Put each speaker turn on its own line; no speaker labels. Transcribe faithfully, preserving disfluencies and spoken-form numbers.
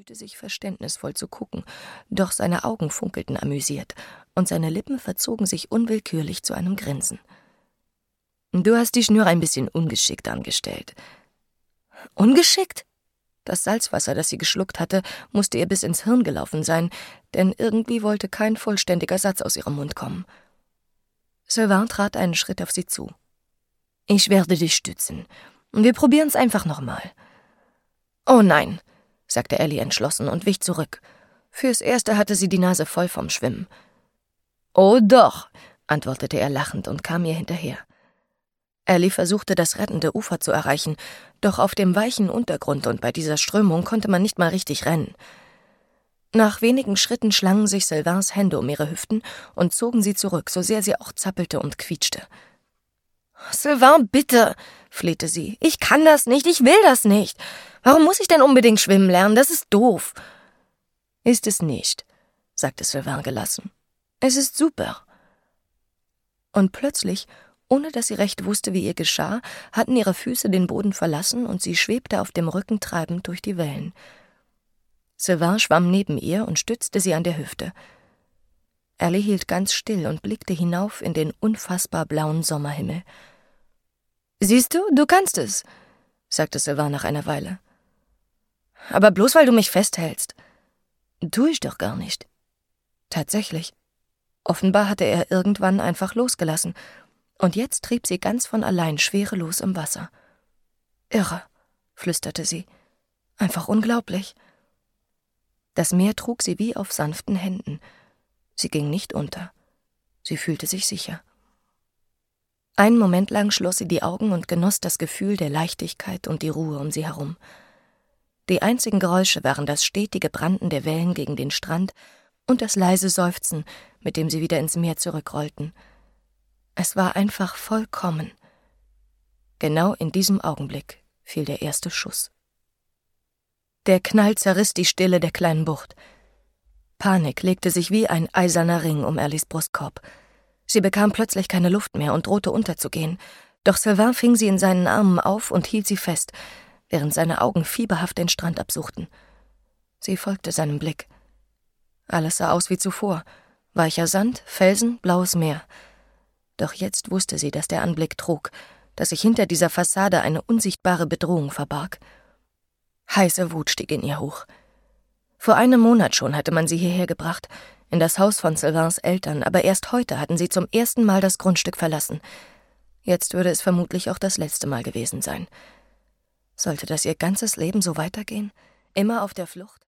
bemühte sich, verständnisvoll zu gucken, doch seine Augen funkelten amüsiert, und seine Lippen verzogen sich unwillkürlich zu einem Grinsen. »Du hast dich nur ein bisschen ungeschickt angestellt.« »Ungeschickt?« Das Salzwasser, das sie geschluckt hatte, musste ihr bis ins Hirn gelaufen sein, denn irgendwie wollte kein vollständiger Satz aus ihrem Mund kommen. Sylvain trat einen Schritt auf sie zu. »Ich werde dich stützen. Wir probieren's einfach nochmal.« »Oh nein«, sagte Ellie entschlossen und wich zurück. Fürs Erste hatte sie die Nase voll vom Schwimmen. »Oh doch«, antwortete er lachend und kam ihr hinterher. Ellie versuchte, das rettende Ufer zu erreichen, doch auf dem weichen Untergrund und bei dieser Strömung konnte man nicht mal richtig rennen. Nach wenigen Schritten schlangen sich Sylvains Hände um ihre Hüften und zogen sie zurück, so sehr sie auch zappelte und quietschte. »Sylvain, bitte«, flehte sie, »ich kann das nicht, ich will das nicht. Warum muss ich denn unbedingt schwimmen lernen? Das ist doof.« »Ist es nicht«, sagte Sylvain gelassen. »Es ist super.« Und plötzlich, ohne dass sie recht wusste, wie ihr geschah, hatten ihre Füße den Boden verlassen und sie schwebte auf dem Rücken treibend durch die Wellen. Sylvain schwamm neben ihr und stützte sie an der Hüfte. Ellie hielt ganz still und blickte hinauf in den unfassbar blauen Sommerhimmel. »Siehst du, du kannst es«, sagte Sylvain nach einer Weile. »Aber bloß, weil du mich festhältst.« »Tu ich doch gar nicht.« Tatsächlich. Offenbar hatte er irgendwann einfach losgelassen, und jetzt trieb sie ganz von allein schwerelos im Wasser. »Irre«, flüsterte sie. »Einfach unglaublich.« Das Meer trug sie wie auf sanften Händen. Sie ging nicht unter. Sie fühlte sich sicher. Einen Moment lang schloss sie die Augen und genoss das Gefühl der Leichtigkeit und die Ruhe um sie herum. Die einzigen Geräusche waren das stetige Branden der Wellen gegen den Strand und das leise Seufzen, mit dem sie wieder ins Meer zurückrollten. Es war einfach vollkommen. Genau in diesem Augenblick fiel der erste Schuss. Der Knall zerriss die Stille der kleinen Bucht. Panik legte sich wie ein eiserner Ring um Ellies Brustkorb. Sie bekam plötzlich keine Luft mehr und drohte unterzugehen, doch Sylvain fing sie in seinen Armen auf und hielt sie fest, während seine Augen fieberhaft den Strand absuchten. Sie folgte seinem Blick. Alles sah aus wie zuvor. Weicher Sand, Felsen, blaues Meer. Doch jetzt wusste sie, dass der Anblick trug, dass sich hinter dieser Fassade eine unsichtbare Bedrohung verbarg. Heiße Wut stieg in ihr hoch. Vor einem Monat schon hatte man sie hierher gebracht, in das Haus von Sylvains Eltern, aber erst heute hatten sie zum ersten Mal das Grundstück verlassen. Jetzt würde es vermutlich auch das letzte Mal gewesen sein. Sollte das ihr ganzes Leben so weitergehen? Immer auf der Flucht?